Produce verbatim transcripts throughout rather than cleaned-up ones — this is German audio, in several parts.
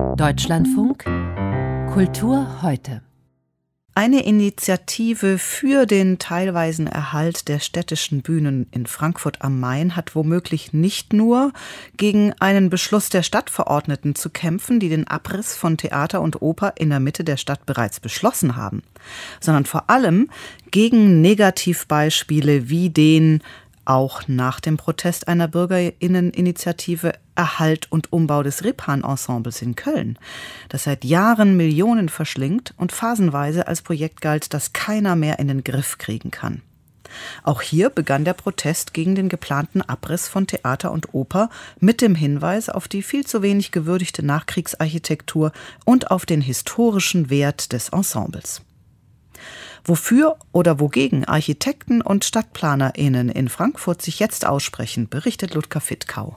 Deutschlandfunk Kultur heute. Eine Initiative für den teilweisen Erhalt der städtischen Bühnen in Frankfurt am Main hat womöglich nicht nur gegen einen Beschluss der Stadtverordneten zu kämpfen, die den Abriss von Theater und Oper in der Mitte der Stadt bereits beschlossen haben, sondern vor allem gegen Negativbeispiele wie den auch nach dem Protest einer Bürgerinneninitiative Erhalt und Umbau des Rippahn-Ensembles in Köln, das seit Jahren Millionen verschlingt und phasenweise als Projekt galt, das keiner mehr in den Griff kriegen kann. Auch hier begann der Protest gegen den geplanten Abriss von Theater und Oper mit dem Hinweis auf die viel zu wenig gewürdigte Nachkriegsarchitektur und auf den historischen Wert des Ensembles. Wofür oder wogegen Architekten und StadtplanerInnen in Frankfurt sich jetzt aussprechen, berichtet Ludger Fittkau.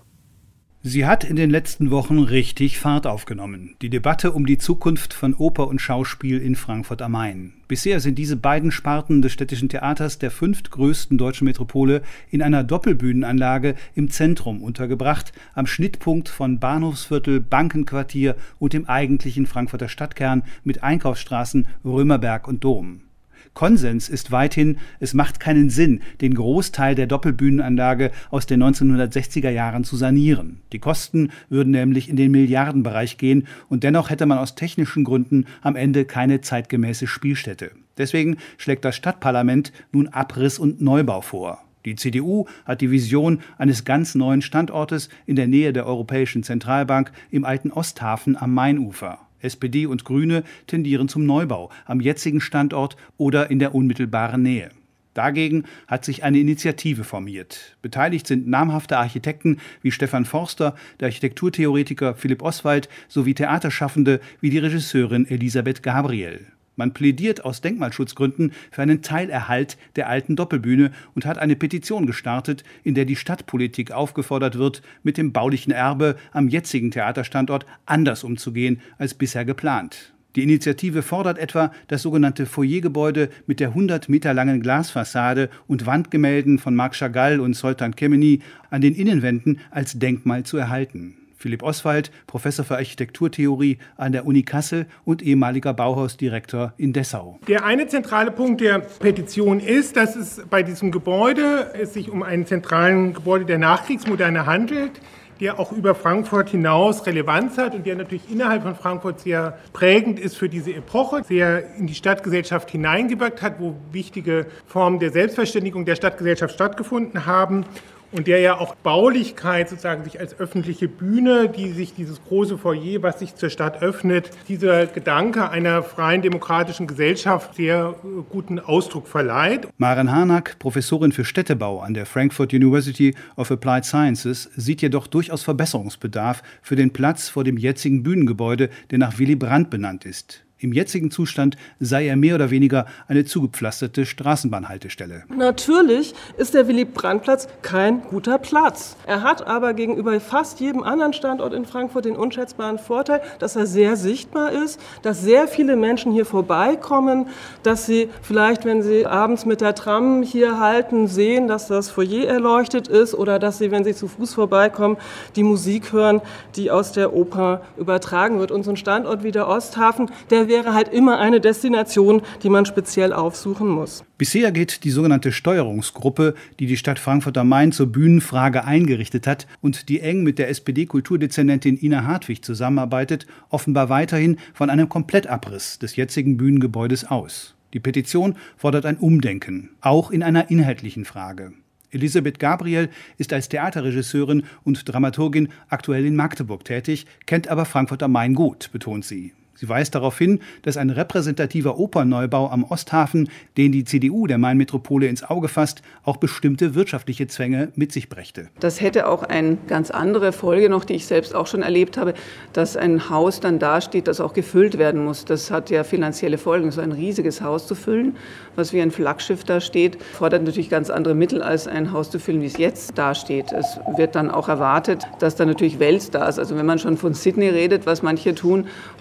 Sie hat in den letzten Wochen richtig Fahrt aufgenommen. Die Debatte um die Zukunft von Oper und Schauspiel in Frankfurt am Main. Bisher sind diese beiden Sparten des städtischen Theaters der fünftgrößten deutschen Metropole in einer Doppelbühnenanlage im Zentrum untergebracht, am Schnittpunkt von Bahnhofsviertel, Bankenquartier und dem eigentlichen Frankfurter Stadtkern mit Einkaufsstraßen Römerberg und Dom. Konsens ist weithin, es macht keinen Sinn, den Großteil der Doppelbühnenanlage aus den neunzehnhundertsechziger Jahren zu sanieren. Die Kosten würden nämlich in den Milliardenbereich gehen und dennoch hätte man aus technischen Gründen am Ende keine zeitgemäße Spielstätte. Deswegen schlägt das Stadtparlament nun Abriss und Neubau vor. Die C D U hat die Vision eines ganz neuen Standortes in der Nähe der Europäischen Zentralbank im alten Osthafen am Mainufer. S P D und Grüne tendieren zum Neubau am jetzigen Standort oder in der unmittelbaren Nähe. Dagegen hat sich eine Initiative formiert. Beteiligt sind namhafte Architekten wie Stefan Forster, der Architekturtheoretiker Philipp Oswald sowie Theaterschaffende wie die Regisseurin Elisabeth Gabriel. Man plädiert aus Denkmalschutzgründen für einen Teilerhalt der alten Doppelbühne und hat eine Petition gestartet, in der die Stadtpolitik aufgefordert wird, mit dem baulichen Erbe am jetzigen Theaterstandort anders umzugehen als bisher geplant. Die Initiative fordert etwa, das sogenannte Foyergebäude mit der hundert Meter langen Glasfassade und Wandgemälden von Marc Chagall und Zoltán Kéményi an den Innenwänden als Denkmal zu erhalten. Philipp Oswald, Professor für Architekturtheorie an der Uni Kassel und ehemaliger Bauhausdirektor in Dessau. Der eine zentrale Punkt der Petition ist, dass es bei diesem Gebäude es sich um einen zentralen Gebäude der Nachkriegsmoderne handelt, der auch über Frankfurt hinaus Relevanz hat und der natürlich innerhalb von Frankfurt sehr prägend ist für diese Epoche, sehr in die Stadtgesellschaft hineingewirkt hat, wo wichtige Formen der Selbstverständigung der Stadtgesellschaft stattgefunden haben. Und der ja auch Baulichkeit sozusagen sich als öffentliche Bühne, die sich dieses große Foyer, was sich zur Stadt öffnet, dieser Gedanke einer freien demokratischen Gesellschaft sehr guten Ausdruck verleiht. Maren Harnack, Professorin für Städtebau an der Frankfurt University of Applied Sciences, sieht jedoch durchaus Verbesserungsbedarf für den Platz vor dem jetzigen Bühnengebäude, der nach Willy Brandt benannt ist. Im jetzigen Zustand sei er mehr oder weniger eine zugepflasterte Straßenbahnhaltestelle. Natürlich ist der Willy-Brandt-Platz kein guter Platz. Er hat aber gegenüber fast jedem anderen Standort in Frankfurt den unschätzbaren Vorteil, dass er sehr sichtbar ist, dass sehr viele Menschen hier vorbeikommen, dass sie vielleicht, wenn sie abends mit der Tram hier halten, sehen, dass das Foyer erleuchtet ist oder dass sie, wenn sie zu Fuß vorbeikommen, die Musik hören, die aus der Oper übertragen wird. Und so ein Standort wie der Osthafen, der wäre halt immer eine Destination, die man speziell aufsuchen muss. Bisher geht die sogenannte Steuerungsgruppe, die die Stadt Frankfurt am Main zur Bühnenfrage eingerichtet hat und die eng mit der S P D-Kulturdezernentin Ina Hartwig zusammenarbeitet, offenbar weiterhin von einem Komplettabriss des jetzigen Bühnengebäudes aus. Die Petition fordert ein Umdenken, auch in einer inhaltlichen Frage. Elisabeth Gabriel ist als Theaterregisseurin und Dramaturgin aktuell in Magdeburg tätig, kennt aber Frankfurt am Main gut, betont sie. Sie weist darauf hin, dass ein repräsentativer Opernneubau am Osthafen, den die C D U der Mainmetropole ins Auge fasst, auch bestimmte wirtschaftliche Zwänge mit sich brächte. Das hätte auch eine ganz andere Folge noch, die ich selbst auch schon erlebt habe, dass ein Haus dann dasteht, das auch gefüllt werden muss. Das hat ja finanzielle Folgen. So ein riesiges Haus zu füllen, was wie ein Flaggschiff da steht, fordert natürlich ganz andere Mittel, als ein Haus zu füllen, wie es jetzt dasteht. Es wird dann auch erwartet, dass da natürlich Wels da ist. Also wenn man schon von Sydney redet, was manche tun, oder von der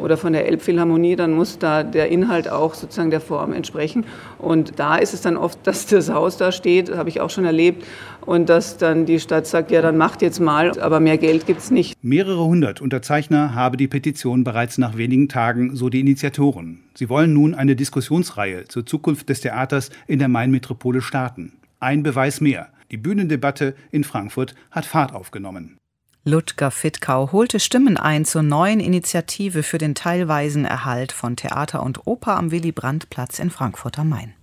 der Elbphilharmonie, dann muss da der Inhalt auch sozusagen der Form entsprechen. Und da ist es dann oft, dass das Haus da steht, habe ich auch schon erlebt, und dass dann die Stadt sagt, ja, dann macht jetzt mal, aber mehr Geld gibt's nicht. Mehrere hundert Unterzeichner habe die Petition bereits nach wenigen Tagen, so die Initiatoren. Sie wollen nun eine Diskussionsreihe zur Zukunft des Theaters in der Mainmetropole starten. Ein Beweis mehr. Die Bühnendebatte in Frankfurt hat Fahrt aufgenommen. Ludger Fittkau holte Stimmen ein zur neuen Initiative für den teilweisen Erhalt von Theater und Oper am Willy-Brandt-Platz in Frankfurt am Main.